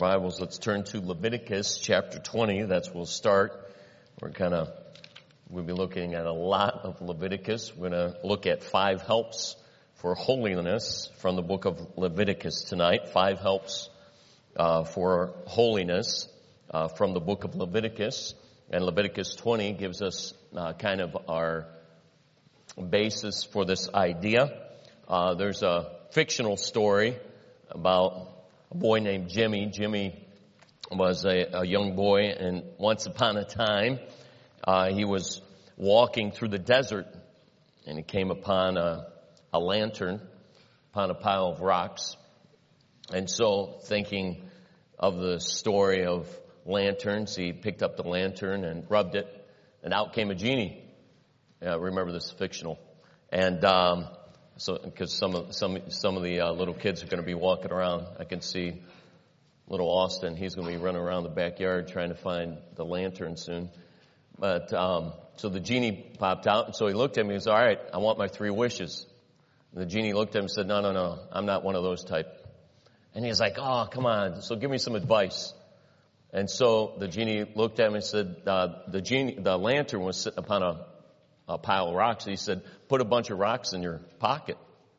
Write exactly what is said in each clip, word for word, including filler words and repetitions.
Bibles, let's turn to Leviticus chapter twenty. That's where we'll start. We're kind of, we'll be looking at a lot of Leviticus. We're going to look at five helps for holiness from the book of Leviticus tonight. Five helps uh, for holiness uh, from the book of Leviticus. And Leviticus twenty gives us uh, kind of our basis for this idea. Uh, there's a fictional story about a boy named Jimmy. Jimmy was a, a young boy, and once upon a time, uh, he was walking through the desert, and he came upon a, a lantern, upon a pile of rocks. And so, thinking of the story of lanterns, he picked up the lantern and rubbed it, and out came a genie. Yeah, remember, this is fictional. And um, so, because some of some some of the uh, little kids are going to be walking around, I can see little Austin. He's going to be running around the backyard trying to find the lantern soon. But um, so the genie popped out, and so he looked at me. He was all right. I want my three wishes. And the genie looked at him and said, "No, no, no. I'm not one of those type." And he was like, "Oh, come on. So give me some advice." And so the genie looked at him and said, uh, "The genie, the lantern was sitting upon a." a pile of rocks. He said, put a bunch of rocks in your pocket."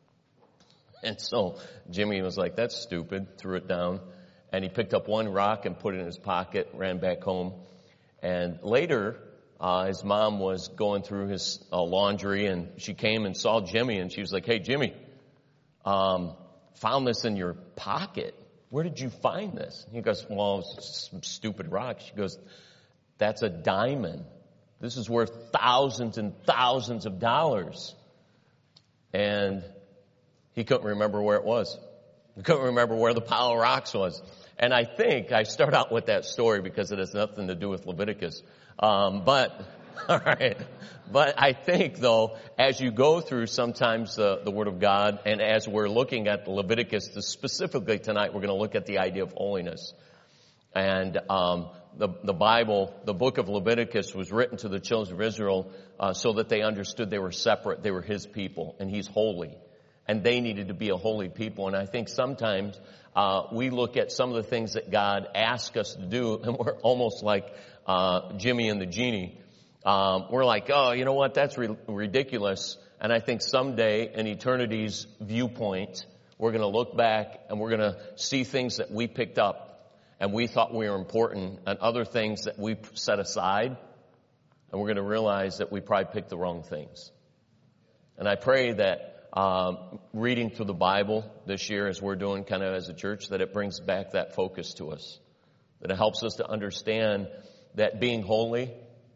And so Jimmy was like, "That's stupid," threw it down. And he picked up one rock and put it in his pocket, ran back home. And later, uh, his mom was going through his uh, laundry, and she came and saw Jimmy, and she was like, "Hey, Jimmy, um, found this in your pocket. Where did you find this?" He goes, "Well, it's some stupid rock." She goes, "That's a diamond. This is worth thousands and thousands of dollars." And he couldn't remember where it was. He couldn't remember where the pile of rocks was. And I think I start out with that story because it has nothing to do with Leviticus. Um, but, all right. But I think, though, as you go through sometimes the, the Word of God, and as we're looking at the Leviticus, specifically tonight, we're going to look at the idea of holiness. And um The, the Bible, the book of Leviticus was written to the children of Israel uh, so that they understood they were separate. They were His people, and He's holy. And they needed to be a holy people. And I think sometimes uh, we look at some of the things that God asks us to do, and we're almost like uh, Jimmy and the genie. Um, we're like, "Oh, you know what? That's re- ridiculous." And I think someday, in eternity's viewpoint, we're going to look back and we're going to see things that we picked up and we thought we were important, and other things that we set aside, and we're going to realize that we probably picked the wrong things. And I pray that um, reading through the Bible this year, as we're doing kind of as a church, that it brings back that focus to us, that it helps us to understand that being holy,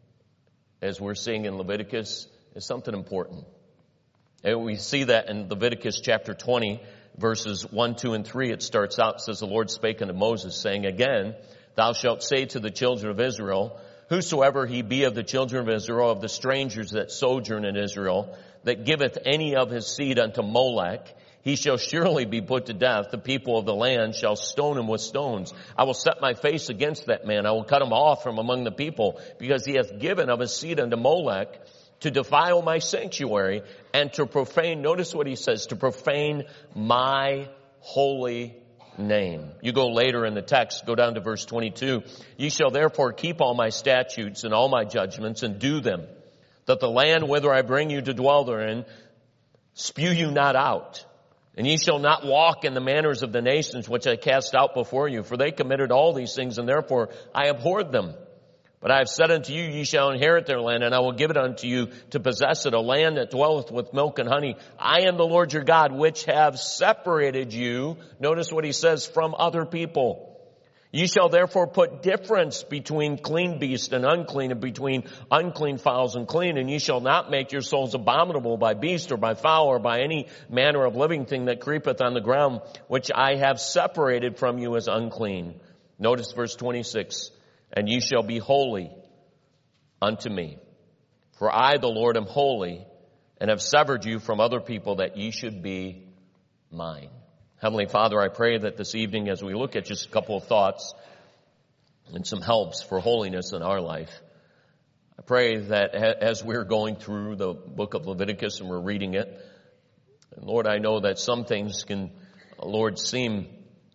as we're seeing in Leviticus, is something important. And we see that in Leviticus chapter twenty, verses one, two, and three, it starts out, it says, "The Lord spake unto Moses, saying, Again, thou shalt say to the children of Israel, Whosoever he be of the children of Israel, of the strangers that sojourn in Israel, that giveth any of his seed unto Molech, he shall surely be put to death. The people of the land shall stone him with stones. I will set my face against that man. I will cut him off from among the people, because he hath given of his seed unto Molech, to defile my sanctuary, and to profane," notice what he says, "to profane my holy name." You go later in the text, go down to verse twenty-two. "Ye shall therefore keep all my statutes and all my judgments, and do them, that the land whither I bring you to dwell therein spew you not out. And ye shall not walk in the manners of the nations which I cast out before you, for they committed all these things, and therefore I abhorred them. But I have said unto you, ye shall inherit their land, and I will give it unto you to possess it, a land that dwelleth with milk and honey. I am the Lord your God, which have separated you," notice what he says, "from other people. Ye shall therefore put difference between clean beasts and unclean, and between unclean fowls and clean. And ye shall not make your souls abominable by beast or by fowl or by any manner of living thing that creepeth on the ground, which I have separated from you as unclean." Notice verse twenty-six. "And ye shall be holy unto me. For I, the Lord, am holy, and have severed you from other people, that ye should be mine." Heavenly Father, I pray that this evening, as we look at just a couple of thoughts and some helps for holiness in our life, I pray that as we're going through the book of Leviticus and we're reading it, and Lord, I know that some things can, Lord, seem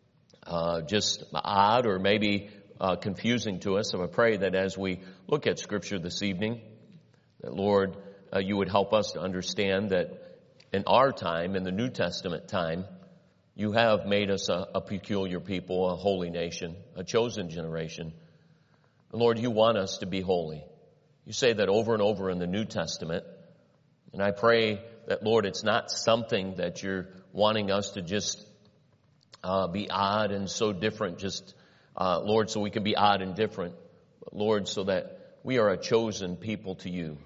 uh, just odd or maybe uh, confusing to us. So I pray that as we look at Scripture this evening, that Lord, uh, you would help us to understand that in our time, in the New Testament time, you have made us a, a peculiar people, a holy nation, a chosen generation. And Lord, you want us to be holy. You say that over and over in the New Testament. And I pray that, Lord, it's not something that you're wanting us to just uh, be odd and so different, just, uh, Lord, so we can be odd and different. But Lord, so that we are a chosen people to you.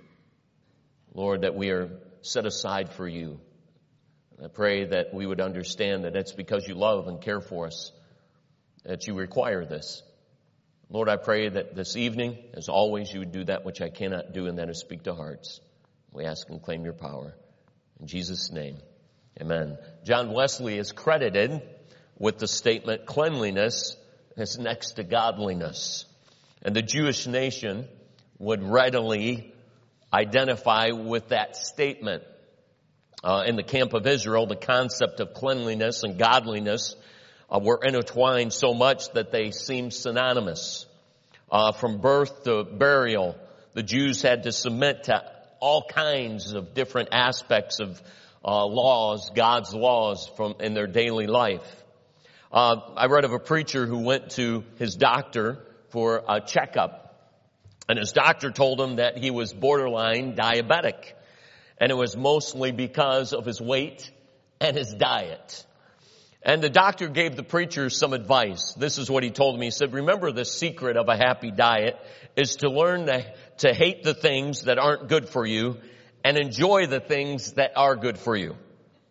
Lord, that we are set aside for you. I pray that we would understand that it's because you love and care for us that you require this. Lord, I pray that this evening, as always, you would do that which I cannot do, and that is speak to hearts. We ask and claim your power. In Jesus' name, amen. John Wesley is credited with the statement, cleanliness is next to godliness. And the Jewish nation would readily identify with that statement. Uh, in the camp of Israel, the concept of cleanliness and godliness uh, were intertwined so much that they seemed synonymous. Uh, from birth to burial, the Jews had to submit to all kinds of different aspects of uh, laws, God's laws, from in their daily life. Uh, I read of a preacher who went to his doctor for a checkup, and his doctor told him that he was borderline diabetic. And it was mostly because of his weight and his diet. And the doctor gave the preacher some advice. This is what he told me. He said, remember, the secret of a happy diet is to learn to, to hate the things that aren't good for you and enjoy the things that are good for you.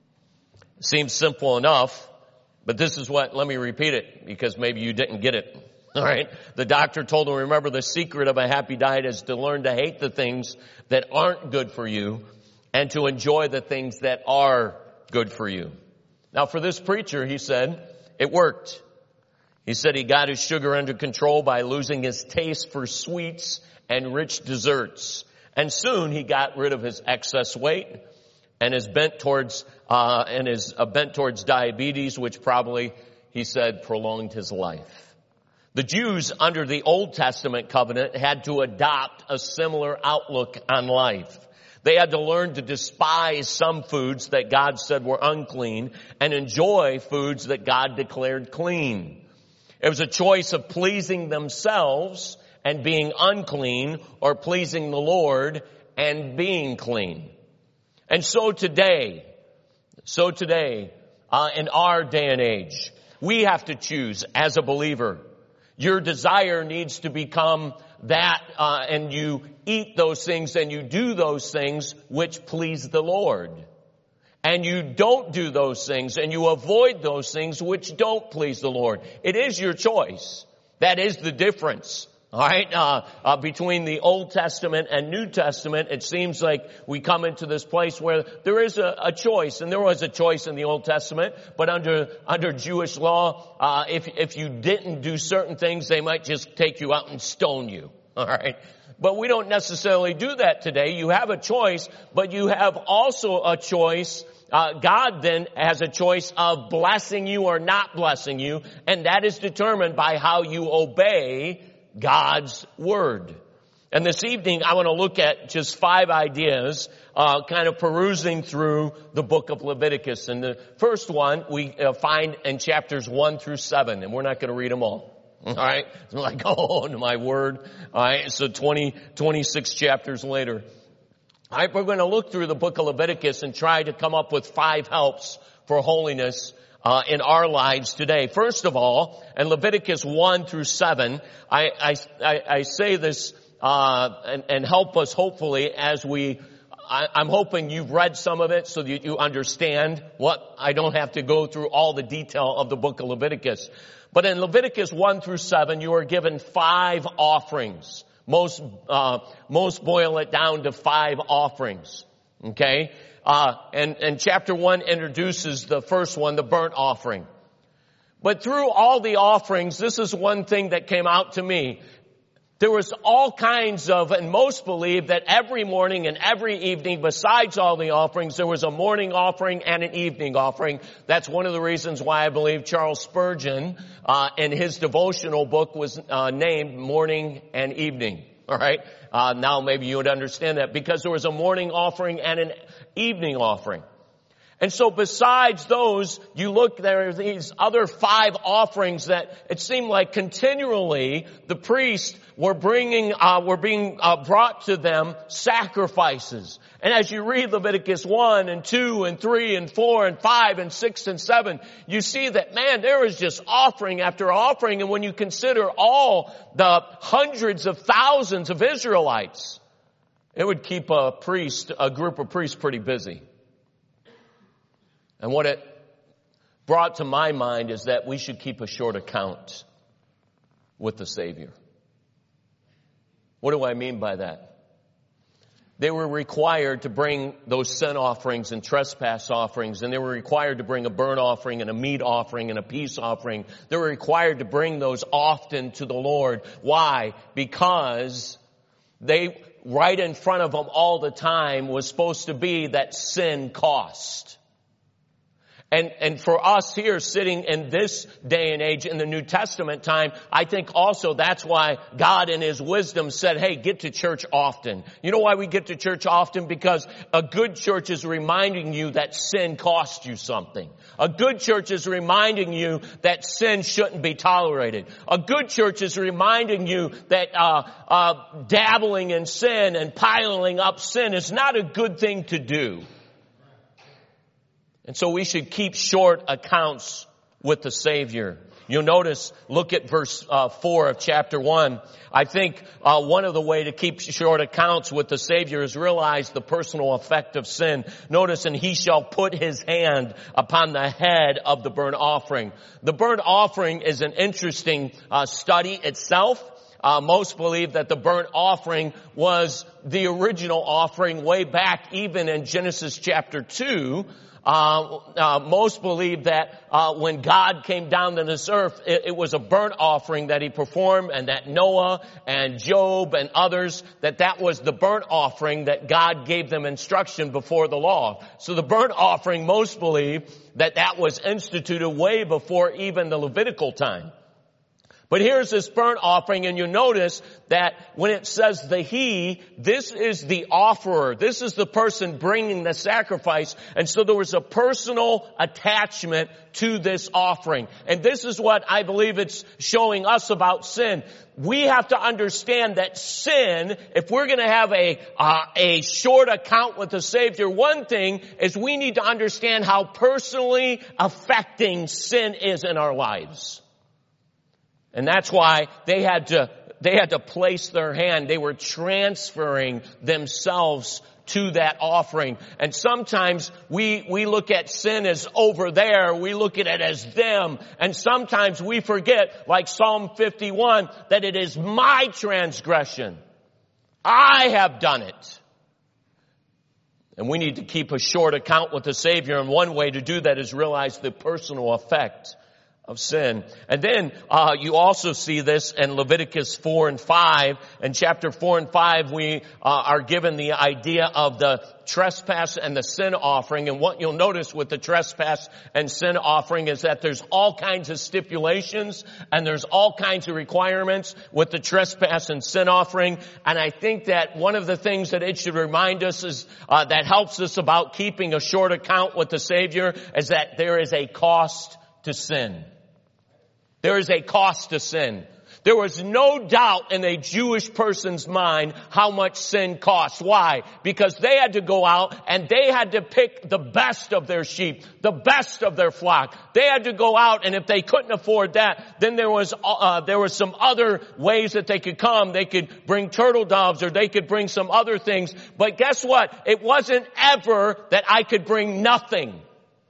Seems simple enough, but this is what, let me repeat it because maybe you didn't get it. All right. The doctor told him, remember, the secret of a happy diet is to learn to hate the things that aren't good for you and to enjoy the things that are good for you. Now, for this preacher, he said, it worked. He said he got his sugar under control by losing his taste for sweets and rich desserts. And soon he got rid of his excess weight and his bent towards, uh, and his uh, bent towards diabetes, which probably, he said, prolonged his life. The Jews under the Old Testament covenant had to adopt a similar outlook on life. They had to learn to despise some foods that God said were unclean and enjoy foods that God declared clean. It was a choice of pleasing themselves and being unclean or pleasing the Lord and being clean. And so today, so today, uh, in our day and age, we have to choose as a believer. Your desire needs to become that, uh, and you eat those things and you do those things which please the Lord. And you don't do those things and you avoid those things which don't please the Lord. It is your choice. That is the difference. All right, uh, uh, between the Old Testament and New Testament, it seems like we come into this place where there is a, a choice, and there was a choice in the Old Testament. But under under Jewish law, uh, if if you didn't do certain things, they might just take you out and stone you. All right, but we don't necessarily do that today. You have a choice, but you have also a choice. Uh, God then has a choice of blessing you or not blessing you, and that is determined by how you obey God's Word. And this evening I want to look at just five ideas, uh, kind of perusing through the book of Leviticus. And the first one we uh, find in chapters one through seven, and we're not going to read them all. All right. It's like, oh, my word. All right. So twenty, twenty-six chapters later. All right. We're going to look through the book of Leviticus and try to come up with five helps for holiness Uh, in our lives today. First of all, in Leviticus one through seven, I, I, I, I say this uh, and, and help us hopefully as we, I, I'm hoping you've read some of it so that you understand what, I don't have to go through all the detail of the book of Leviticus. But in Leviticus one through seven, you are given five offerings. Most, uh, most boil it down to five offerings. Okay? Uh, and, and chapter one introduces the first one, the burnt offering. But through all the offerings, this is one thing that came out to me. There was all kinds of, and most believe that every morning and every evening, besides all the offerings, there was a morning offering and an evening offering. That's one of the reasons why I believe Charles Spurgeon, uh, in his devotional book was uh, named Morning and Evening. All right? Uh, now maybe you would understand that, because there was a morning offering and an evening offering. And so besides those, you look, there are these other five offerings that it seemed like continually the priests were bringing, uh, were being uh, brought to them sacrifices. And as you read Leviticus one and two and three and four and five and six and seven, you see that, man, there is just offering after offering. And when you consider all the hundreds of thousands of Israelites, it would keep a priest, a group of priests pretty busy. And what it brought to my mind is that we should keep a short account with the Savior. What do I mean by that? They were required to bring those sin offerings and trespass offerings, and they were required to bring a burnt offering and a meat offering and a peace offering. They were required to bring those often to the Lord. Why? Because they, right in front of them all the time, was supposed to be that sin cost. And, and for us here sitting in this day and age in the New Testament time, I think also that's why God in His wisdom said, hey, get to church often. You know why we get to church often? Because a good church is reminding you that sin cost you something. A good church is reminding you that sin shouldn't be tolerated. A good church is reminding you that uh, uh, dabbling in sin and piling up sin is not a good thing to do. And so we should keep short accounts with the Savior. You'll notice, look at verse uh, four of chapter one. I think uh, one of the way to keep short accounts with the Savior is realize the personal effect of sin. Notice, and He shall put His hand upon the head of the burnt offering. The burnt offering is an interesting uh, study itself. Uh, most believe that the burnt offering was the original offering way back even in Genesis chapter two. Uh, uh, most believe that uh, when God came down to this earth, it, it was a burnt offering that He performed, and that Noah and Job and others, that that was the burnt offering that God gave them instruction before the law. So the burnt offering, most believe that that was instituted way before even the Levitical time. But here's this burnt offering, and you notice that when it says the he, this is the offerer. This is the person bringing the sacrifice. And so there was a personal attachment to this offering. And this is what I believe it's showing us about sin. We have to understand that sin, if we're going to have a uh, a short account with the Savior, one thing is we need to understand how personally affecting sin is in our lives. And that's why they had to, they had to place their hand. They were transferring themselves to that offering. And sometimes we, we look at sin as over there. We look at it as them. And sometimes we forget, like Psalm fifty-one, that it is my transgression. I have done it. And we need to keep a short account with the Savior. And one way to do that is realize the personal effect of sin. And then uh you also see this in Leviticus four and five. In chapter four and five, we uh, are given the idea of the trespass and the sin offering. And what you'll notice with the trespass and sin offering is that there's all kinds of stipulations and there's all kinds of requirements with the trespass and sin offering. And I think that one of the things that it should remind us is uh, that helps us about keeping a short account with the Savior is that there is a cost to sin. There is a cost to sin. There was no doubt in a Jewish person's mind how much sin costs. Why? Because they had to go out and they had to pick the best of their sheep, the best of their flock. They had to go out, and if they couldn't afford that, then there was uh, there was some other ways that they could come. They could bring turtle doves, or they could bring some other things. But guess what? It wasn't ever that I could bring nothing.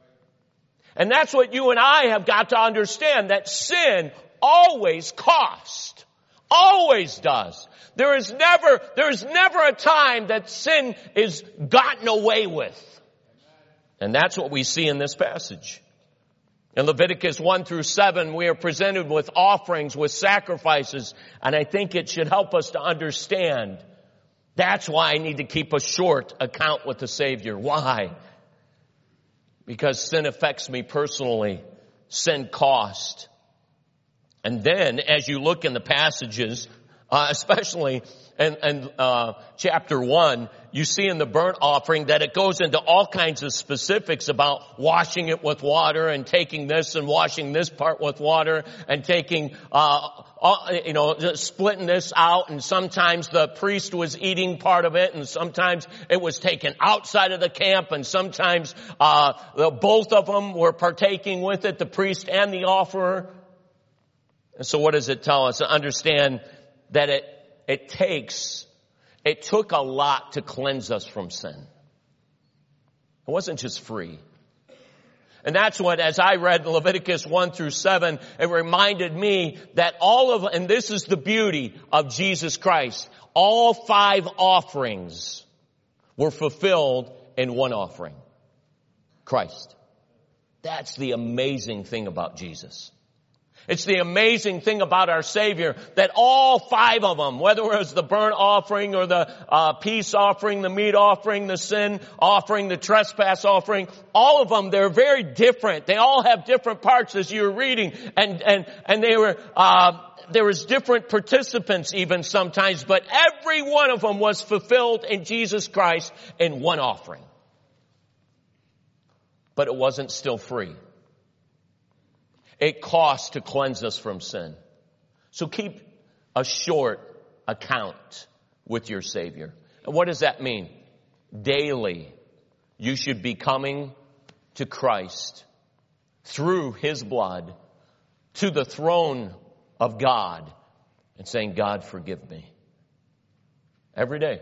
And that's what you and I have got to understand, that sin always costs. Always does. There is never, there is never a time that sin is gotten away with. And that's what we see in this passage. In Leviticus one through seven, we are presented with offerings, with sacrifices, and I think it should help us to understand. That's why I need to keep a short account with the Savior. Why? Because sin affects me personally. Sin cost. And then, as you look in the passages, uh, especially in, in uh, chapter one, you see in the burnt offering that it goes into all kinds of specifics about washing it with water and taking this and washing this part with water and taking, uh, all, you know, splitting this out. And sometimes the priest was eating part of it, and sometimes it was taken outside of the camp, and sometimes uh, the, both of them were partaking with it, the priest and the offerer. And so what does it tell us? To understand that it, it takes, it took a lot to cleanse us from sin. It wasn't just free. And that's what, as I read Leviticus one through seven, it reminded me that all of, and this is the beauty of Jesus Christ, all five offerings were fulfilled in one offering. Christ. That's the amazing thing about Jesus. It's the amazing thing about our Savior that all five of them, whether it was the burnt offering or the uh, peace offering, the meat offering, the sin offering, the trespass offering, all of them, they're very different. They all have different parts as you were reading, and and and they were uh, there was different participants even sometimes, but every one of them was fulfilled in Jesus Christ in one offering. But it wasn't still free. It costs to cleanse us from sin. So keep a short account with your Savior. And what does that mean? Daily, you should be coming to Christ through His blood to the throne of God and saying, God, forgive me. Every day.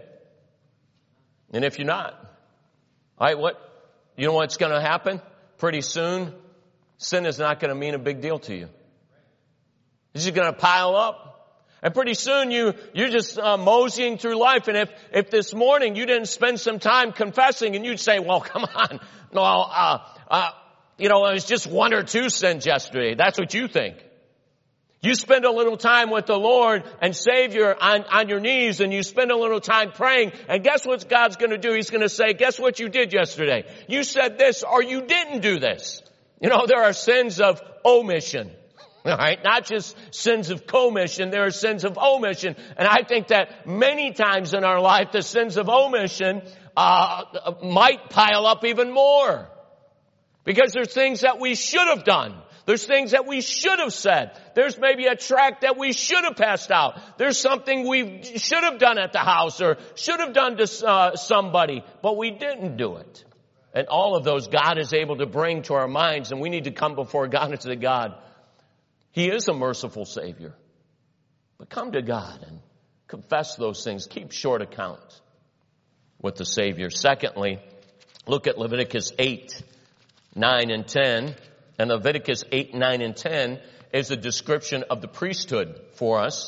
And if you're not, all right, what, you know what's going to happen? Pretty soon, sin is not going to mean a big deal to you. It's just going to pile up. And pretty soon you, you're just uh, moseying through life. And if, if this morning you didn't spend some time confessing, and you'd say, well, come on. No, uh, uh, you know, it was just one or two sins yesterday. That's what you think. You spend a little time with the Lord and Savior on, on your knees, and you spend a little time praying. And guess what God's going to do? He's going to say, guess what you did yesterday? You said this or you didn't do this. You know, there are sins of omission, all right? Not just sins of commission, there are sins of omission. And I think that many times in our life, the sins of omission uh might pile up even more. Because there's things that we should have done. There's things that we should have said. There's maybe a tract that we should have passed out. There's something we should have done at the house or should have done to uh, somebody, but we didn't do it. And all of those God is able to bring to our minds, and we need to come before God and say, God, He is a merciful Savior. But come to God and confess those things. Keep short account with the Savior. Secondly, look at Leviticus eight, nine, and ten. And Leviticus eight, nine, and ten is a description of the priesthood for us.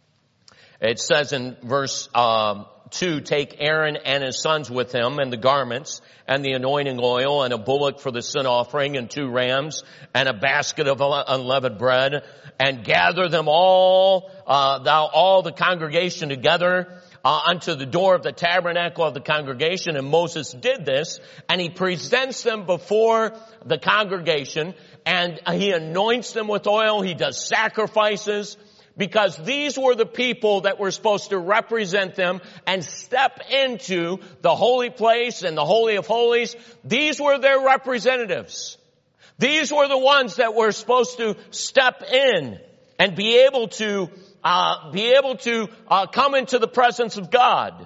It says in verse um, two, take Aaron and his sons with him and the garments and the anointing oil and a bullock for the sin offering and two rams and a basket of unleavened bread and gather them all, uh, thou all the congregation together uh, unto the door of the tabernacle of the congregation. And Moses did this, and he presents them before the congregation, and he anoints them with oil. He does sacrifices, because these were the people that were supposed to represent them and step into the holy place and the Holy of Holies. These were their representatives. These were the ones that were supposed to step in and be able to uh, be able to uh, come into the presence of God.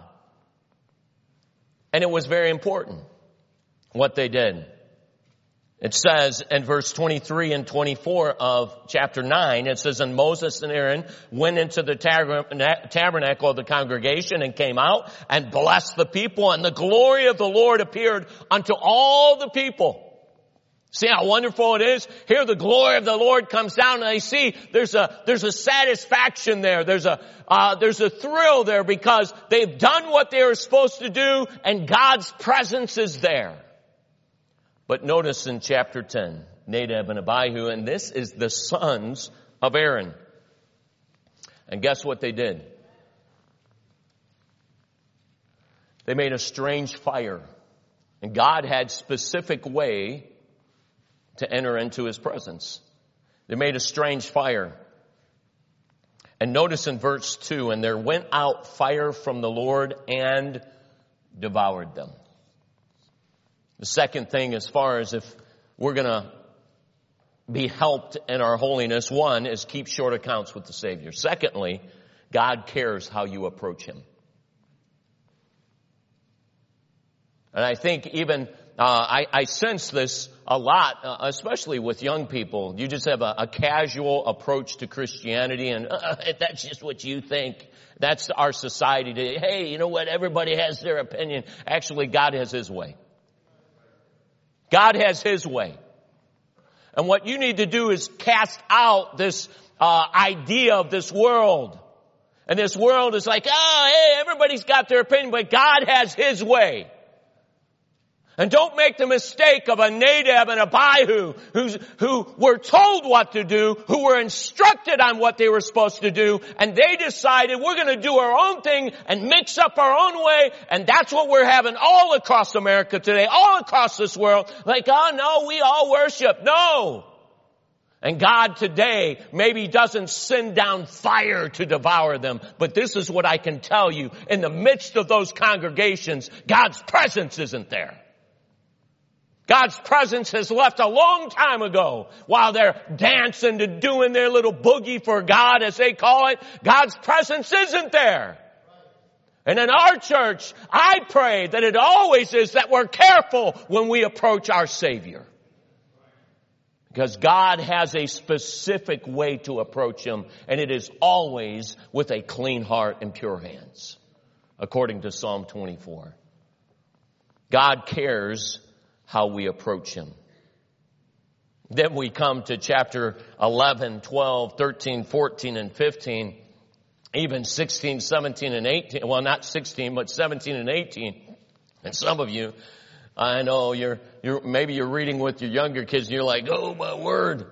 And it was very important what they did. It says in verse twenty-three and twenty-four of chapter nine, it says, and Moses and Aaron went into the tabernacle of the congregation and came out and blessed the people, and the glory of the Lord appeared unto all the people. See how wonderful it is? Here the glory of the Lord comes down, and I see there's a, there's a satisfaction there. There's a, uh, there's a thrill there, because they've done what they were supposed to do, and God's presence is there. But notice in chapter ten, Nadab and Abihu, and this is the sons of Aaron. And guess what they did? They made a strange fire. And God had specific way to enter into his presence. They made a strange fire. And notice in verse two, and there went out fire from the Lord and devoured them. The second thing, as far as if we're going to be helped in our holiness, one is keep short accounts with the Savior. Secondly, God cares how you approach him. And I think even, uh, I, I sense this a lot, uh, especially with young people. You just have a, a casual approach to Christianity, and uh, that's just what you think. That's our society today. Hey, you know what? Everybody has their opinion. Actually, God has his way. God has his way. And what you need to do is cast out this uh, idea of this world. And this world is like, oh, hey, everybody's got their opinion, but God has his way. And don't make the mistake of a Nadab and Abihu who's, who were told what to do, who were instructed on what they were supposed to do, and they decided we're going to do our own thing and mix up our own way, and that's what we're having all across America today, all across this world. Like, oh no, we all worship. No. And God today maybe doesn't send down fire to devour them, but this is what I can tell you. In the midst of those congregations, God's presence isn't there. God's presence has left a long time ago. While they're dancing and doing their little boogie for God, as they call it, God's presence isn't there. And in our church, I pray that it always is that we're careful when we approach our Savior. Because God has a specific way to approach him, and it is always with a clean heart and pure hands, according to Psalm twenty-four. God cares how we approach him. Then we come to chapter eleven, twelve, thirteen, fourteen, and fifteen, even sixteen, seventeen, and eighteen. Well, not sixteen, but seventeen and eighteen. And some of you, I know you're, you're, maybe you're reading with your younger kids and you're like, oh my word.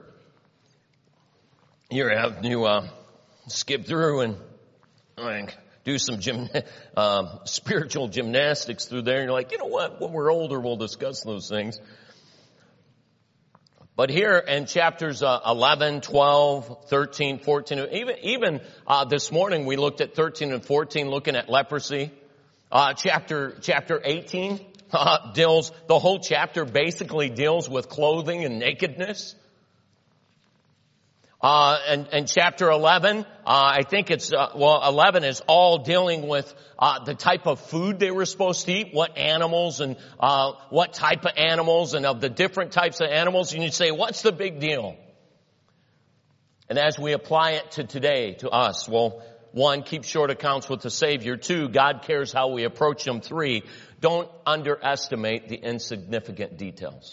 You're having to, uh, skip through and like, do some gym, uh, spiritual gymnastics through there. And you're like, you know what? When we're older, we'll discuss those things. But here in chapters uh, eleven, twelve, thirteen, fourteen, even, even uh, this morning we looked at thirteen and fourteen, looking at leprosy. Uh, chapter, chapter eighteen uh, deals, the whole chapter basically deals with clothing and nakedness. Uh, and, and chapter eleven, uh, I think it's, uh, well, eleven is all dealing with, uh, the type of food they were supposed to eat, what animals and, uh, what type of animals, and of the different types of animals. And you say, what's the big deal? And as we apply it to today, to us, well, one, keep short accounts with the Savior. Two, God cares how we approach him. Three, don't underestimate the insignificant details.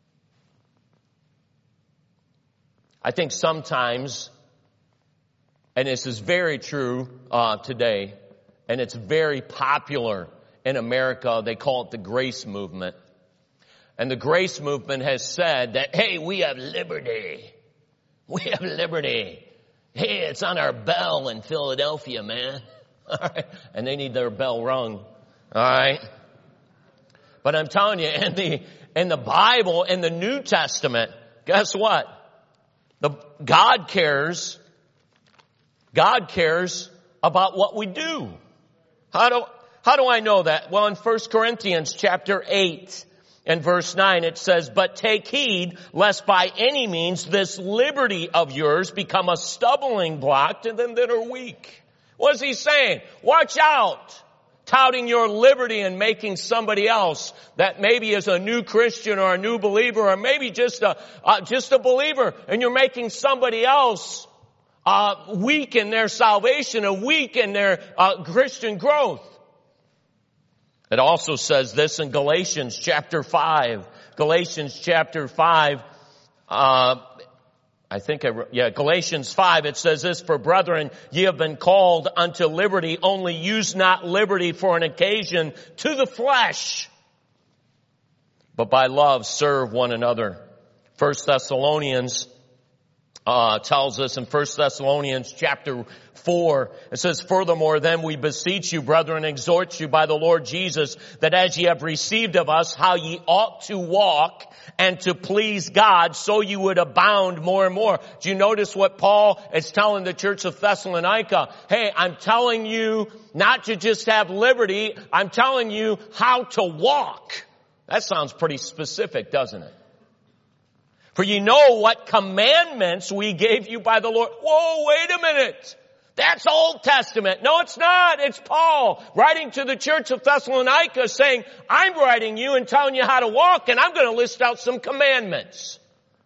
I think sometimes, and this is very true uh, today, and it's very popular in America, they call it the grace movement. And the grace movement has said that, hey, we have liberty. We have liberty. Hey, it's on our bell in Philadelphia, man. All right. And they need their bell rung. All right. But I'm telling you, in the, in the Bible, in the New Testament, guess what? The, God cares, God cares about what we do. How do, how do I know that? Well, in First Corinthians chapter eight and verse nine, it says, but take heed lest by any means this liberty of yours become a stumbling block to them that are weak. What's he saying? Watch out. Touting your liberty and making somebody else that maybe is a new Christian or a new believer or maybe just a uh, just a believer, and you're making somebody else uh weak in their salvation, a weak in their uh, Christian growth. It also says this in Galatians chapter five. Galatians chapter five. Uh, I think I wrote, yeah, Galatians five, it says this, for brethren, ye have been called unto liberty, only use not liberty for an occasion to the flesh, but by love serve one another. First Thessalonians uh, tells us in First Thessalonians chapter four, it says, furthermore, then we beseech you, brethren, exhort you by the Lord Jesus, that as ye have received of us how ye ought to walk and to please God, so you would abound more and more. Do you notice what Paul is telling the church of Thessalonica? Hey, I'm telling you not to just have liberty, I'm telling you how to walk. That sounds pretty specific, doesn't it? For you know what commandments we gave you by the Lord. Whoa, wait a minute. That's Old Testament. No, it's not. It's Paul writing to the church of Thessalonica saying, I'm writing you and telling you how to walk, and I'm going to list out some commandments.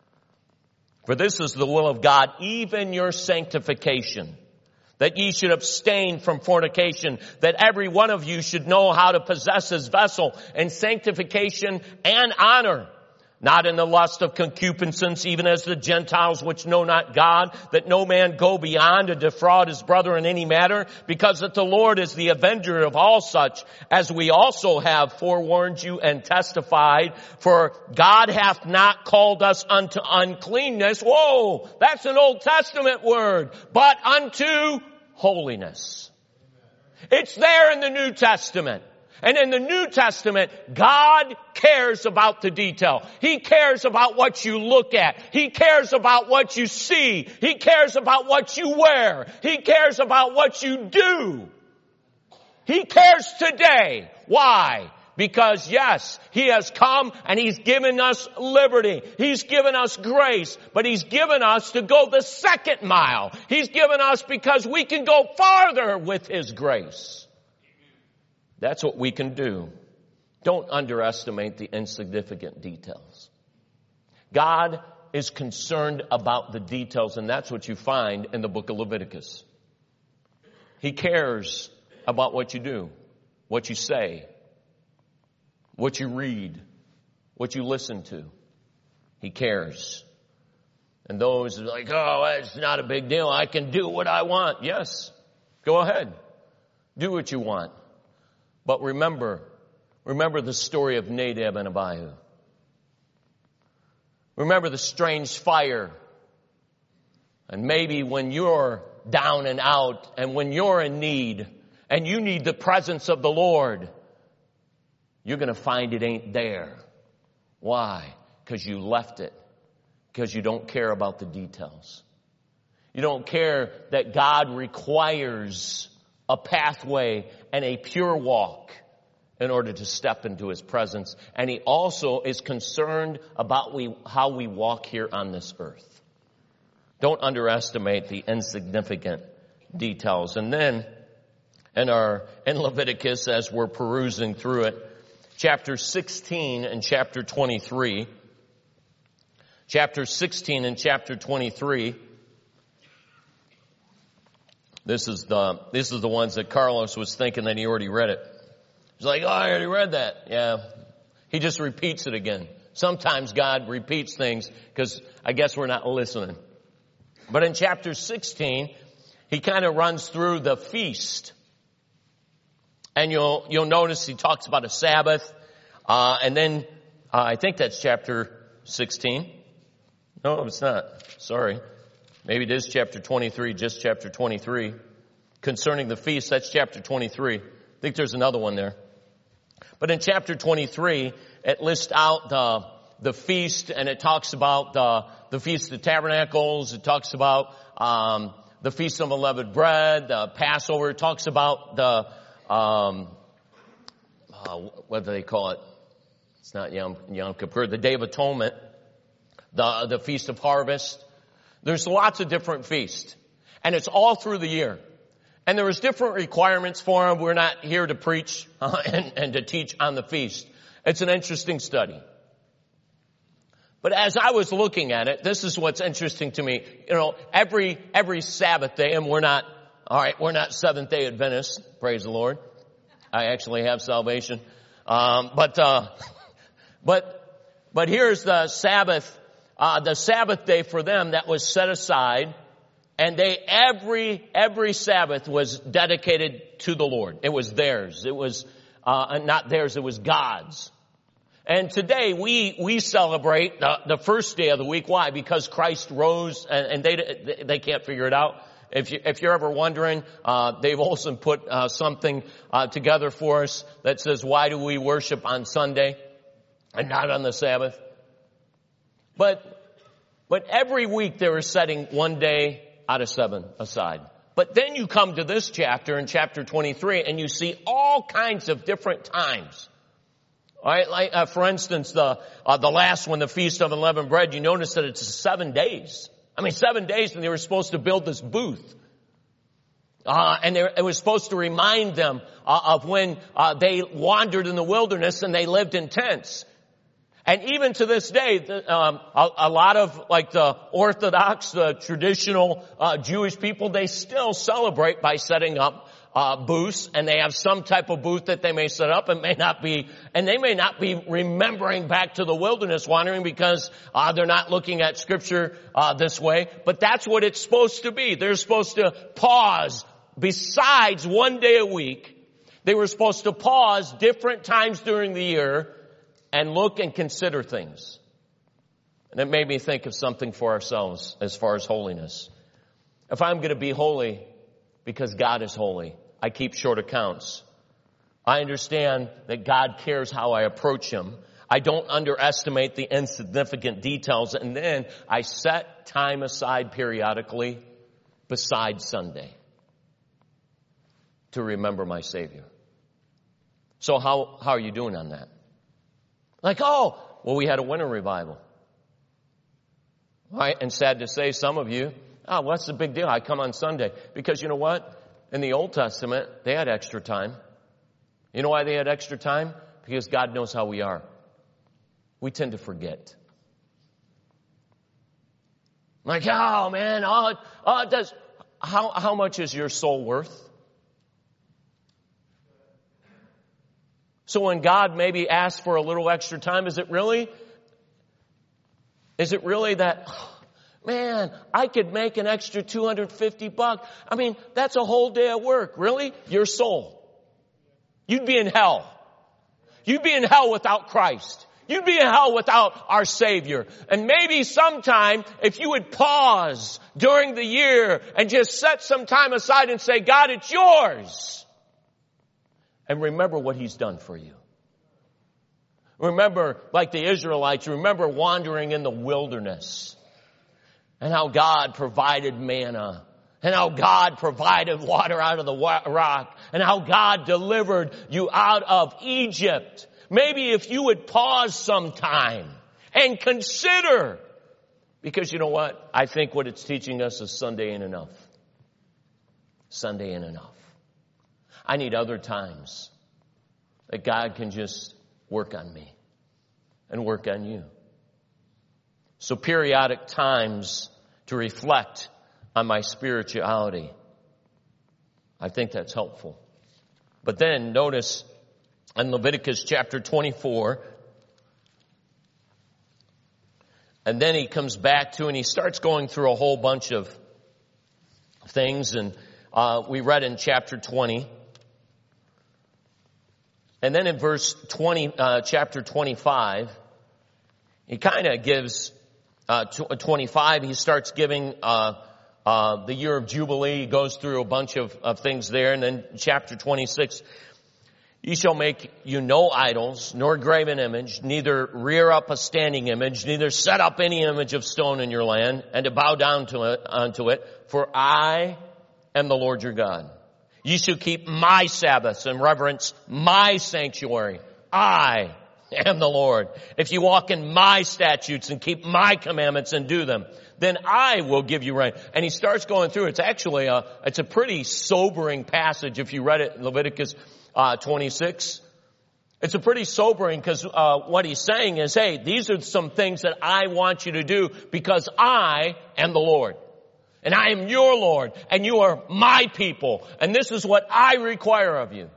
For this is the will of God, even your sanctification, that ye should abstain from fornication, that every one of you should know how to possess his vessel in sanctification and honor, not in the lust of concupiscence, even as the Gentiles which know not God, that no man go beyond to defraud his brother in any matter, because that the Lord is the avenger of all such, as we also have forewarned you and testified. For God hath not called us unto uncleanness. Whoa, that's an Old Testament word. But unto holiness. It's there in the New Testament. And in the New Testament, God cares about the detail. He cares about what you look at. He cares about what you see. He cares about what you wear. He cares about what you do. He cares today. Why? Because yes, He has come and He's given us liberty. He's given us grace, but He's given us to go the second mile. He's given us because we can go farther with His grace. That's what we can do. Don't underestimate the insignificant details. God is concerned about the details, and that's what you find in the book of Leviticus. He cares about what you do, what you say, what you read, what you listen to. He cares. And those are like, oh, it's not a big deal. I can do what I want. Yes, go ahead. Do what you want. But remember, remember the story of Nadab and Abihu. Remember the strange fire. And maybe when you're down and out and when you're in need and you need the presence of the Lord, you're going to find it ain't there. Why? Because you left it. Because you don't care about the details. You don't care that God requires a pathway and a pure walk in order to step into His presence. And He also is concerned about we, how we walk here on this earth. Don't underestimate the insignificant details. And then in our, in Leviticus, as we're perusing through it, chapter sixteen and chapter twenty-three, chapter sixteen and chapter twenty-three, This is the, this is the ones that Carlos was thinking that he already read it. He's like, oh, I already read that. Yeah. He just repeats it again. Sometimes God repeats things because I guess we're not listening. But in chapter sixteen, he kind of runs through the feast. And you'll, you'll notice he talks about a Sabbath. Uh, and then, uh, I think that's chapter sixteen. No, it's not. Sorry. Maybe it is chapter twenty-three, just chapter twenty-three. Concerning the feast, that's chapter twenty-three. I think there's another one there. But in chapter twenty-three, it lists out the, the feast, and it talks about the, the Feast of Tabernacles. It talks about um, the Feast of Unleavened Bread, the Passover. It talks about the, um, uh, what do they call it? It's not Yom, Yom Kippur, the Day of Atonement, the, the Feast of Harvest. There's lots of different feasts, and it's all through the year. And there was different requirements for them. We're not here to preach uh, and, and to teach on the feast. It's an interesting study. But as I was looking at it, this is what's interesting to me. You know, every every Sabbath day, and we're not, all right, we're not Seventh-day Adventists, praise the Lord. I actually have salvation. Um, but uh, but but here's the Sabbath. Uh, the Sabbath day for them that was set aside, and they, every, every Sabbath was dedicated to the Lord. It was theirs. It was, uh, not theirs, it was God's. And today we, we celebrate the, the first day of the week. Why? Because Christ rose, and, and they, they can't figure it out. If you, if you're ever wondering, uh, Dave Olson put, uh, something, uh, together for us that says, why do we worship on Sunday and not on the Sabbath? But, but every week they were setting one day out of seven aside. But then you come to this chapter in chapter twenty-three and you see all kinds of different times. All right, like, uh, for instance, the, uh, the last one, the Feast of Unleavened Bread, you notice that it's seven days. I mean, seven days and they were supposed to build this booth. Uh, and they, it was supposed to remind them uh, of when uh, they wandered in the wilderness and they lived in tents. And even to this day, the, um, a, a lot of like the Orthodox, the traditional uh, Jewish people, they still celebrate by setting up uh booths, and they have some type of booth that they may set up and may not be, and they may not be remembering back to the wilderness wandering because uh they're not looking at Scripture uh this way. But that's what it's supposed to be. They're supposed to pause besides one day a week. They were supposed to pause different times during the year and look and consider things. And it made me think of something for ourselves as far as holiness. If I'm going to be holy because God is holy, I keep short accounts. I understand that God cares how I approach Him. I don't underestimate the insignificant details. And then I set time aside periodically besides Sunday to remember my Savior. So how, how are you doing on that? Like, oh, well, we had a winter revival. Right? And sad to say, some of you, oh, what's the big deal? I come on Sunday. Because you know what? In the Old Testament, they had extra time. You know why they had extra time? Because God knows how we are. We tend to forget. Like, oh man, oh, it, oh, it does. How, how much is your soul worth? So when God maybe asks for a little extra time, is it really, is it really that, man, I could make an extra two hundred fifty bucks. I mean, that's a whole day of work. Really? Your soul. You'd be in hell. You'd be in hell without Christ. You'd be in hell without our Savior. And maybe sometime, if you would pause during the year and just set some time aside and say, God, it's yours. And remember what He's done for you. Remember, like the Israelites, remember wandering in the wilderness. And how God provided manna. And how God provided water out of the rock. And how God delivered you out of Egypt. Maybe if you would pause sometime and consider. Because you know what? I think what it's teaching us is Sunday ain't enough. Sunday ain't enough. I need other times that God can just work on me and work on you. So periodic times to reflect on my spirituality. I think that's helpful. But then notice in Leviticus chapter twenty-four, and then he comes back to and he starts going through a whole bunch of things. And uh, we read in chapter twenty. And then in verse twenty, uh, chapter twenty-five, he kind of gives, uh, twenty-five, he starts giving, uh, uh, the year of Jubilee. He goes through a bunch of, of things there. And then chapter twenty-six, ye shall make you no idols, nor graven image, neither rear up a standing image, neither set up any image of stone in your land, and to bow down to it, unto it, for I am the Lord your God. You shall keep my Sabbaths and reverence my sanctuary. I am the Lord. If you walk in my statutes and keep my commandments and do them, then I will give you rain. And he starts going through. It's actually a, it's a pretty sobering passage if you read it in Leviticus uh, twenty-six. It's a pretty sobering because uh, what he's saying is, hey, these are some things that I want you to do because I am the Lord. And I am your Lord, and you are my people, and this is what I require of you.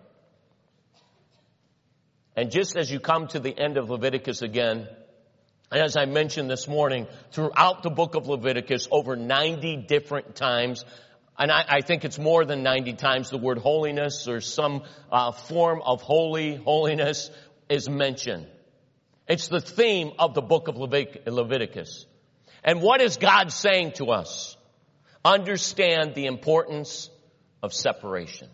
And just as you come to the end of Leviticus again, and as I mentioned this morning, throughout the book of Leviticus, over ninety different times, and I, I think it's more than ninety times, the word holiness or some uh, form of holy, holiness is mentioned. It's the theme of the book of Levit- Leviticus. And what is God saying to us? Understand the importance of separation.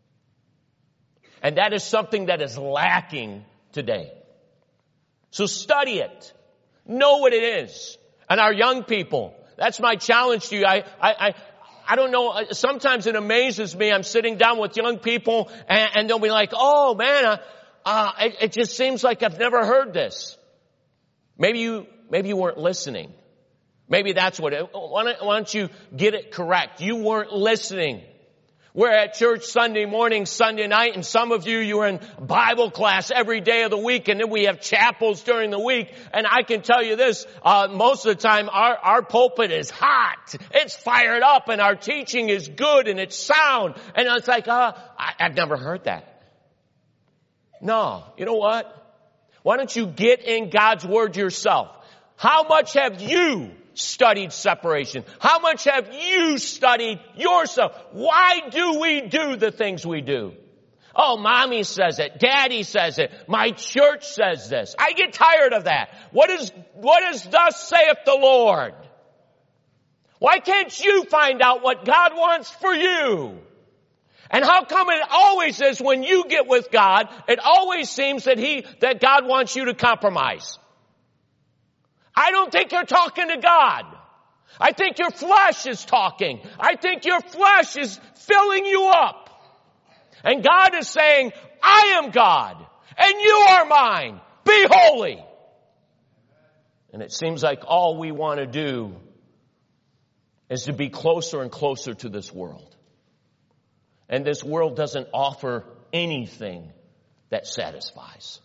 And that is something that is lacking today. So study it. Know what it is. And our young people, that's my challenge to you. I, I, I, I don't know. Sometimes it amazes me. I'm sitting down with young people and, and they'll be like, oh man, uh, uh, it, it just seems like I've never heard this. Maybe you, maybe you weren't listening. Maybe that's what it, why don't, why don't you get it correct? You weren't listening. We're at church Sunday morning, Sunday night, and some of you, you are in Bible class every day of the week, and then we have chapels during the week. And I can tell you this, uh, most of the time our, our pulpit is hot. It's fired up, and our teaching is good, and it's sound. And it's like, uh, I, I've never heard that. No, you know what? Why don't you get in God's Word yourself? How much have you studied separation? How much have you studied yourself? Why do we do the things we do? Oh, mommy says it. Daddy says it. My church says this. I get tired of that. What is, what is thus saith the Lord? Why can't you find out what God wants for you? And how come it always is when you get with God, it always seems that he, that God wants you to compromise? I don't think you're talking to God. I think your flesh is talking. I think your flesh is filling you up. And God is saying, I am God, and you are mine. Be holy. And it seems like all we want to do is to be closer and closer to this world. And this world doesn't offer anything that satisfies.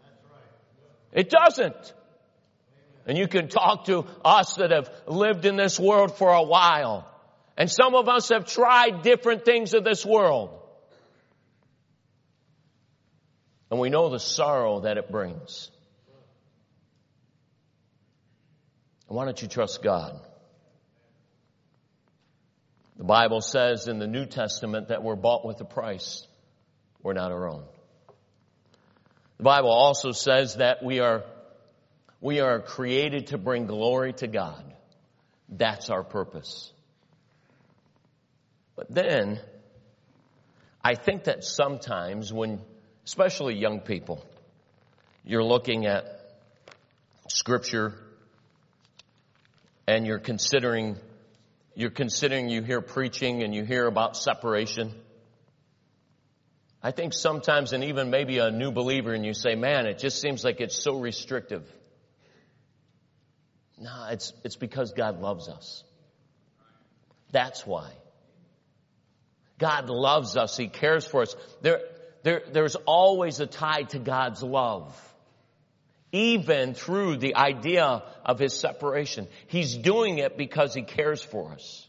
It doesn't. And you can talk to us that have lived in this world for a while. And some of us have tried different things of this world. And we know the sorrow that it brings. And why don't you trust God? The Bible says in the New Testament that we're bought with a price. We're not our own. The Bible also says that we are We are created to bring glory to God. That's our purpose. But then, I think that sometimes when, especially young people, you're looking at Scripture and you're considering, you're considering you hear preaching and you hear about separation. I think sometimes, and even maybe a new believer, and you say, man, it just seems like it's so restrictive. No, it's, it's because God loves us. That's why. God loves us. He cares for us. There, there, there's always a tie to God's love. Even through the idea of His separation. He's doing it because He cares for us.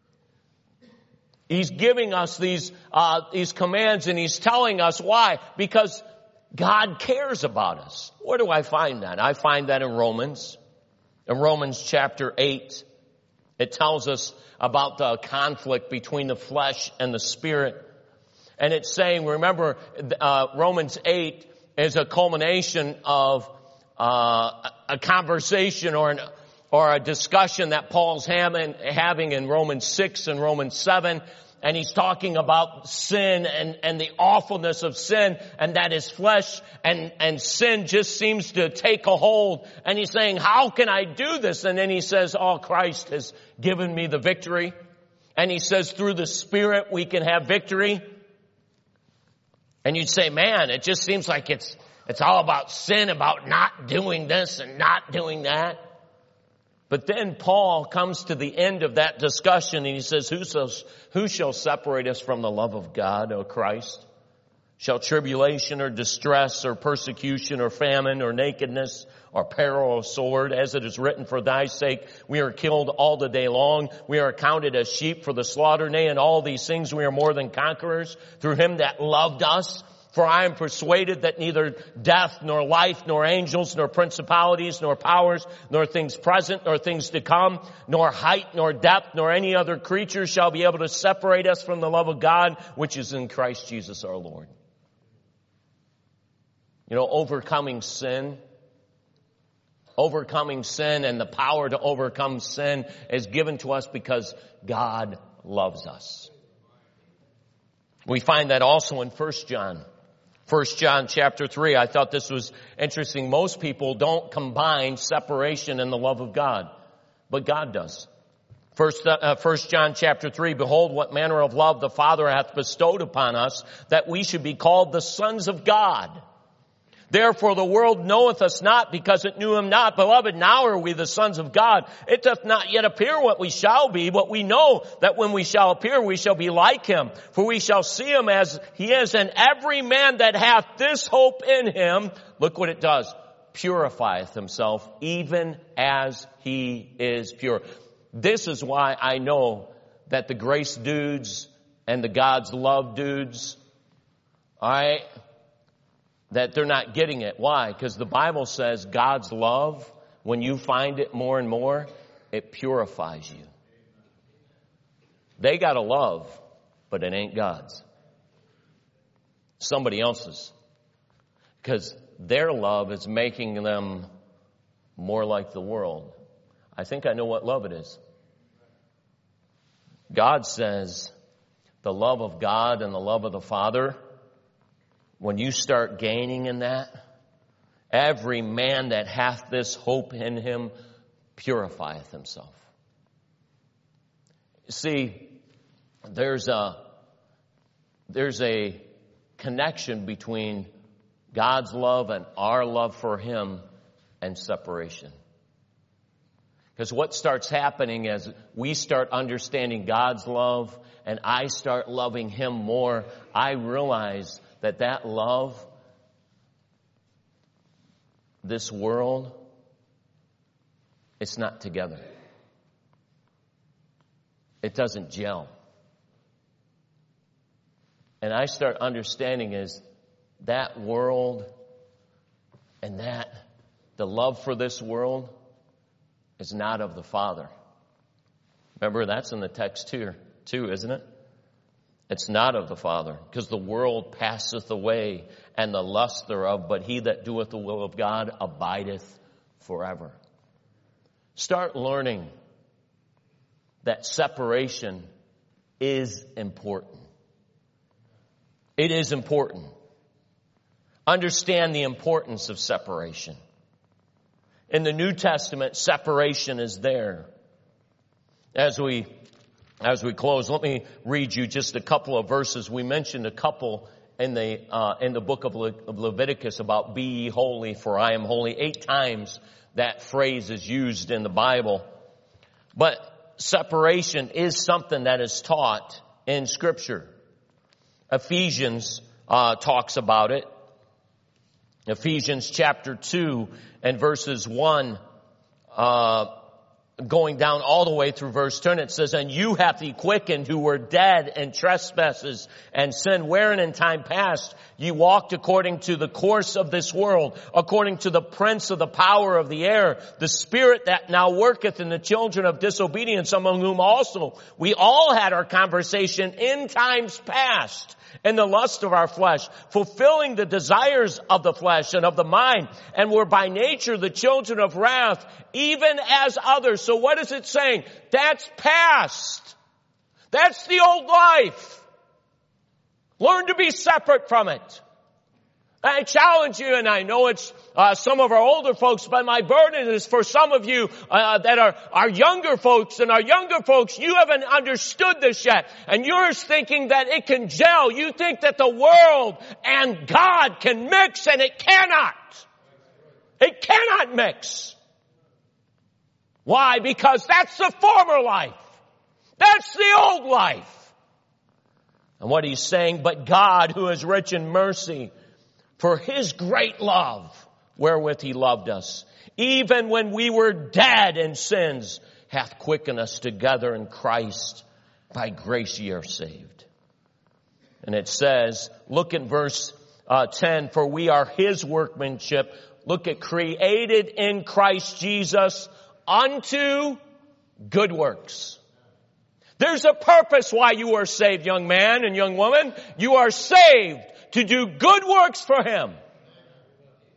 He's giving us these, uh, these commands, and He's telling us why. Because God cares about us. Where do I find that? I find that in Romans. In Romans chapter eight, it tells us about the conflict between the flesh and the spirit. And it's saying, remember, uh, Romans eight is a culmination of uh, a conversation or an, or a discussion that Paul's having, having in Romans six and Romans seven. And he's talking about sin and, and the awfulness of sin, and that is flesh, and, and sin just seems to take a hold. And he's saying, how can I do this? And then he says, oh, Christ has given me the victory. And he says, through the Spirit we can have victory. And you'd say, man, it just seems like it's, it's all about sin, about not doing this and not doing that. But then Paul comes to the end of that discussion and he says, who shall, who shall separate us from the love of God, O Christ? Shall tribulation or distress or persecution or famine or nakedness or peril or sword, as it is written, for thy sake we are killed all the day long. We are counted as sheep for the slaughter. Nay, in all these things we are more than conquerors through Him that loved us. For I am persuaded that neither death, nor life, nor angels, nor principalities, nor powers, nor things present, nor things to come, nor height, nor depth, nor any other creature shall be able to separate us from the love of God, which is in Christ Jesus our Lord. You know, overcoming sin Overcoming sin and the power to overcome sin is given to us because God loves us. We find that also in First John. First John chapter three. I thought this was interesting. Most people don't combine separation and the love of God, but God does. First, uh, First John chapter three, behold what manner of love the Father hath bestowed upon us, that we should be called the sons of God. Therefore the world knoweth us not, because it knew him not. Beloved, now are we the sons of God. It doth not yet appear what we shall be, but we know that when we shall appear, we shall be like him. For we shall see him as he is, and every man that hath this hope in him, look what it does, purifieth himself, even as he is pure. This is why I know that the grace dudes and the God's love dudes, all right, that they're not getting it. Why? Because the Bible says God's love, when you find it more and more, it purifies you. They got a love, but it ain't God's. Somebody else's. Because their love is making them more like the world. I think I know what love it is. God says the love of God and the love of the Father, when you start gaining in that, every man that hath this hope in him purifieth himself. See, there's a, there's a connection between God's love and our love for him and separation. Because what starts happening as we start understanding God's love and I start loving him more, I realize that that love, this world, it's not together. It doesn't gel. And I start understanding is that world and that the love for this world is not of the Father. Remember, that's in the text here too, isn't it? It's not of the Father, because the world passeth away and the lust thereof, but he that doeth the will of God abideth forever. Start learning that separation is important. It is important. Understand the importance of separation. In the New Testament, separation is there. As we As we close, let me read you just a couple of verses. We mentioned a couple in the uh, in the book of, Le- of Leviticus about be ye holy, for I am holy. Eight times that phrase is used in the Bible. But separation is something that is taught in Scripture. Ephesians uh, talks about it. Ephesians chapter two and verses one, uh, going down all the way through verse ten, it says, and you hath he quickened who were dead in trespasses and sin, wherein in time past ye walked according to the course of this world, according to the prince of the power of the air, the spirit that now worketh in the children of disobedience, among whom also we all had our conversation in times past, in the lust of our flesh, fulfilling the desires of the flesh and of the mind, and were by nature the children of wrath, even as others. So what is it saying? That's past. That's the old life. Learn to be separate from it. I challenge you, and I know it's uh, some of our older folks, but my burden is for some of you uh, that are our younger folks. And our younger folks, you haven't understood this yet. And you're thinking that it can gel. You think that the world and God can mix, and it cannot. It cannot mix. Why? Because that's the former life. That's the old life. And what he's saying, but God, who is rich in mercy, for his great love, wherewith he loved us, even when we were dead in sins, hath quickened us together in Christ. By grace ye are saved. And it says, look at verse uh, ten, for we are his workmanship. Look at created in Christ Jesus unto good works. There's a purpose why you are saved, young man and young woman. You are saved to do good works for him.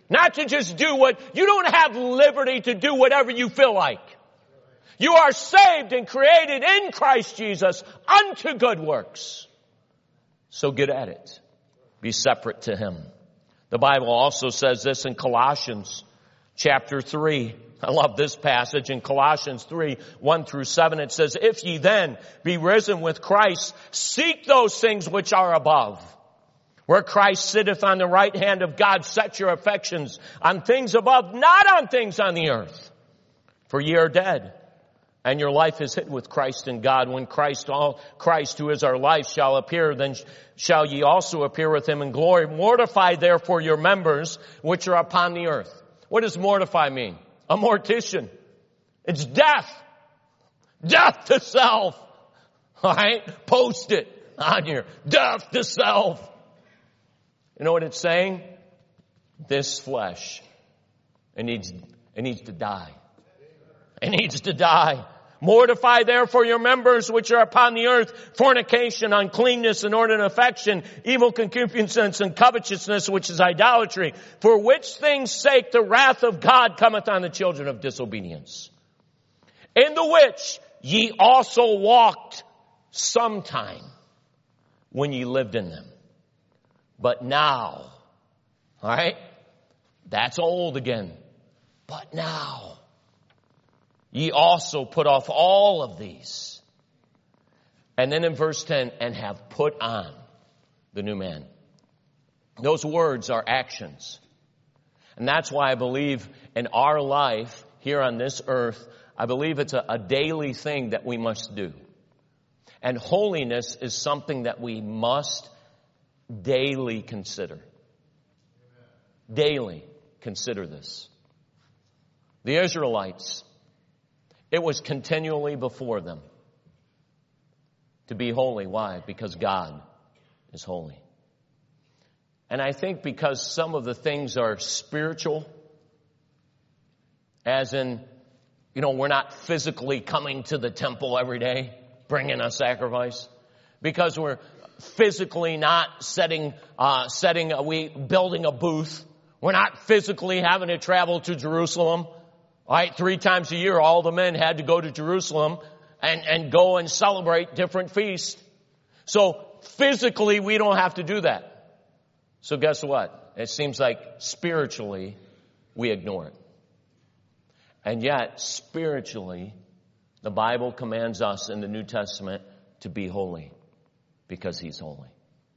Not to just do what, you don't have liberty to do whatever you feel like. You are saved and created in Christ Jesus unto good works. So get at it. Be separate to Him. The Bible also says this in Colossians chapter three. I love this passage in Colossians three, one through seven. It says, if ye then be risen with Christ, seek those things which are above, where Christ sitteth on the right hand of God. Set your affections on things above, not on things on the earth. For ye are dead, and your life is hid with Christ in God. When Christ, all Christ, who is our life, shall appear, then shall ye also appear with Him in glory. Mortify therefore your members which are upon the earth. What does mortify mean? A mortician. It's death. Death to self. All right? Post it on here. Death to self. You know what it's saying? This flesh, it needs, it needs to die. It needs to die. Mortify therefore your members which are upon the earth, fornication, uncleanness, inordinate affection, evil concupiscence, and covetousness, which is idolatry, for which things' sake the wrath of God cometh on the children of disobedience, in the which ye also walked sometime when ye lived in them. But now, all right, that's old again. But now, ye also put off all of these. And then in verse ten, and have put on the new man. Those words are actions. And that's why I believe in our life here on this earth, I believe it's a, a daily thing that we must do. And holiness is something that we must daily consider. Daily consider this. The Israelites, it was continually before them to be holy. Why? Because God is holy. And I think because some of the things are spiritual, as in, you know, we're not physically coming to the temple every day, bringing a sacrifice, because we're physically not setting, uh, setting, a, we building a booth. We're not physically having to travel to Jerusalem. All right, three times a year, all the men had to go to Jerusalem and, and go and celebrate different feasts. So physically, we don't have to do that. So guess what? It seems like spiritually, we ignore it. And yet, spiritually, the Bible commands us in the New Testament to be holy because He's holy.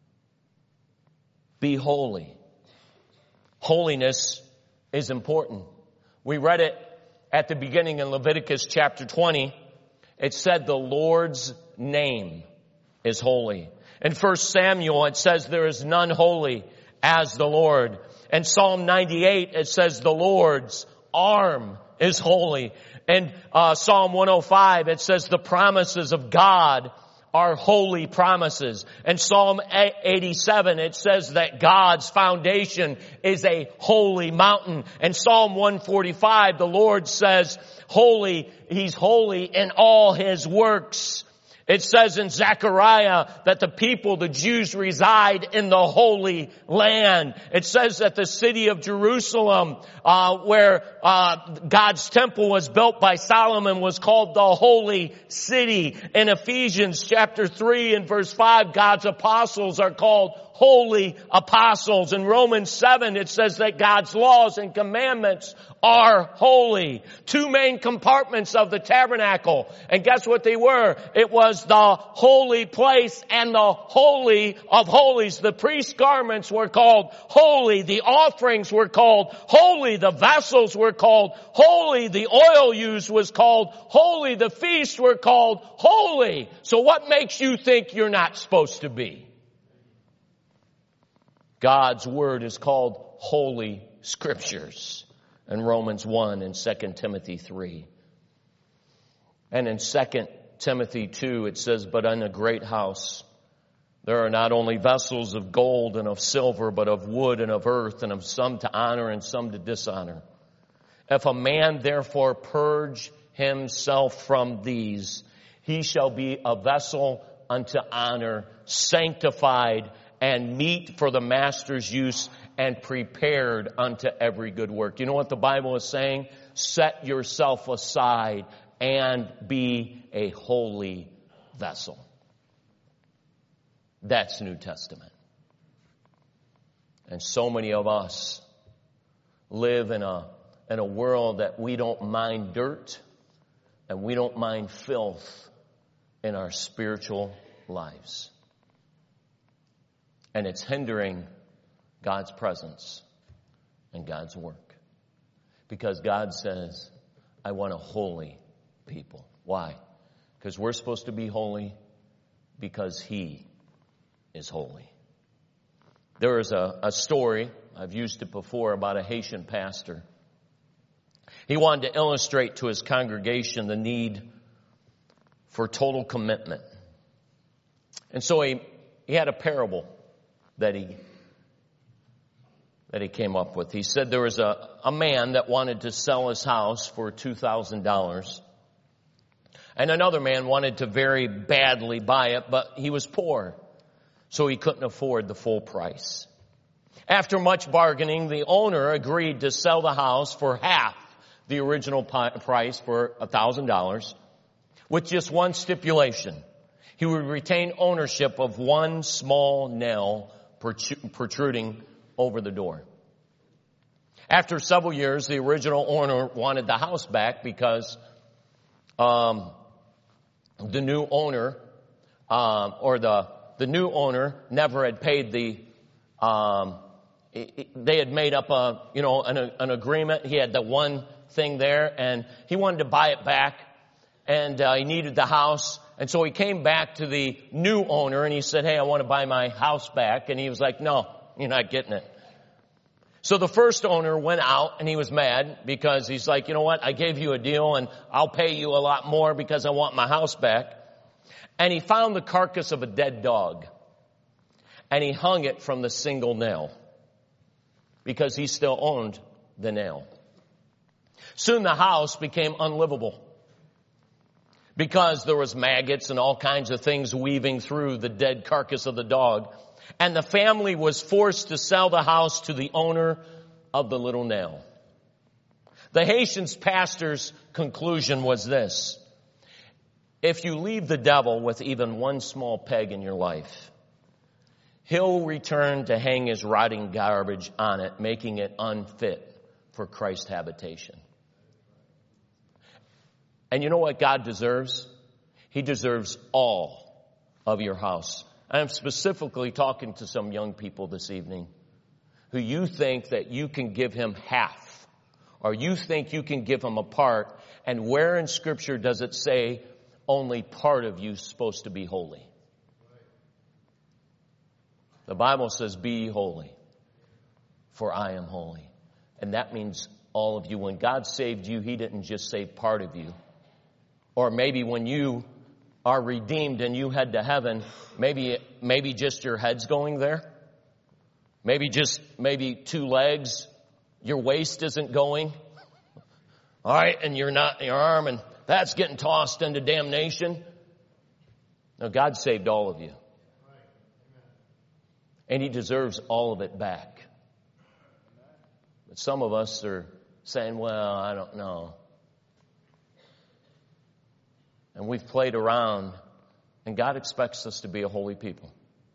Be holy. Holiness is important. We read it at the beginning in Leviticus chapter twenty. It said the Lord's name is holy. In First Samuel, it says there is none holy as the Lord. In Psalm ninety-eight, it says the Lord's arm is holy. In uh, Psalm one oh five, it says the promises of God are holy promises. In Psalm eighty-seven, it says that God's foundation is a holy mountain. In Psalm one forty-five, the Lord says, holy, He's holy in all His works. It says in Zechariah that the people, the Jews, reside in the Holy Land. It says that the city of Jerusalem, uh, where uh, God's temple was built by Solomon, was called the Holy City. In Ephesians chapter three and verse five, God's apostles are called holy apostles. In Romans seven, it says that God's laws and commandments are holy. Two main compartments of the tabernacle. And guess what they were? It was the holy place and the holy of holies. The priest's garments were called holy. The offerings were called holy. The vessels were called holy. The oil used was called holy. The feasts were called holy. So what makes you think you're not supposed to be? God's word is called holy scriptures in Romans one and Second Timothy three. And in Second Timothy two, it says, but in a great house there are not only vessels of gold and of silver, but of wood and of earth, and of some to honor and some to dishonor. If a man therefore purge himself from these, he shall be a vessel unto honor, sanctified, and meet for the master's use, and prepared unto every good work. You know what the Bible is saying? Set yourself aside and be a holy vessel. That's New Testament. And so many of us live in a, in a world that we don't mind dirt and we don't mind filth in our spiritual lives. And it's hindering God's presence and God's work. Because God says, I want a holy people. Why? Because we're supposed to be holy because He is holy. There is a, a story, I've used it before, about a Haitian pastor. He wanted to illustrate to his congregation the need for total commitment. And so he, he had a parable that he that he came up with. He said there was a, a man that wanted to sell his house for two thousand dollars. And another man wanted to very badly buy it, but he was poor, so he couldn't afford the full price. After much bargaining, the owner agreed to sell the house for half the original price, for one thousand dollars, with just one stipulation. He would retain ownership of one small nail protruding over the door. After several years, the original owner wanted the house back because um, the new owner, um, or the the new owner, never had paid the. Um, they had made up a you know an, an agreement. He had the one thing there, and he wanted to buy it back, and uh, he needed the house. And so he came back to the new owner and he said, hey, I want to buy my house back. And he was like, no, you're not getting it. So the first owner went out and he was mad because he's like, you know what? I gave you a deal and I'll pay you a lot more because I want my house back. And he found the carcass of a dead dog and he hung it from the single nail because he still owned the nail. Soon the house became unlivable, because there was maggots and all kinds of things weaving through the dead carcass of the dog. And the family was forced to sell the house to the owner of the little nail. The Haitian pastor's conclusion was this: if you leave the devil with even one small peg in your life, he'll return to hang his rotting garbage on it, making it unfit for Christ's habitation. And you know what God deserves? He deserves all of your house. I'm specifically talking to some young people this evening who you think that you can give him half, or you think you can give him a part. And where in Scripture does it say only part of you is supposed to be holy? The Bible says, be holy, for I am holy. And that means all of you. When God saved you, He didn't just save part of you. Or maybe when you are redeemed and you head to heaven, maybe maybe just your head's going there. Maybe just maybe two legs. Your waist isn't going. All right, and you're not your arm, and that's getting tossed into damnation. No, God saved all of you. And He deserves all of it back. But some of us are saying, well, I don't know. And we've played around, and God expects us to be a holy people.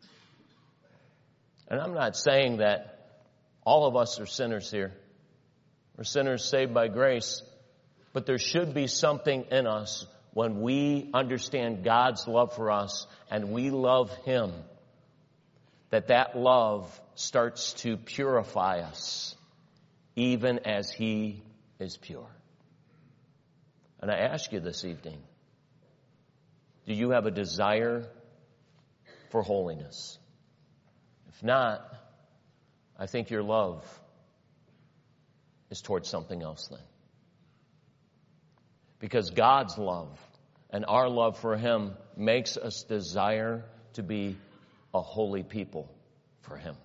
And I'm not saying that all of us are sinners here. We're sinners saved by grace. But there should be something in us when we understand God's love for us and we love Him, that that love starts to purify us, even as He is pure. And I ask you this evening, do you have a desire for holiness? If not, I think your love is towards something else then. Because God's love and our love for Him makes us desire to be a holy people for Him.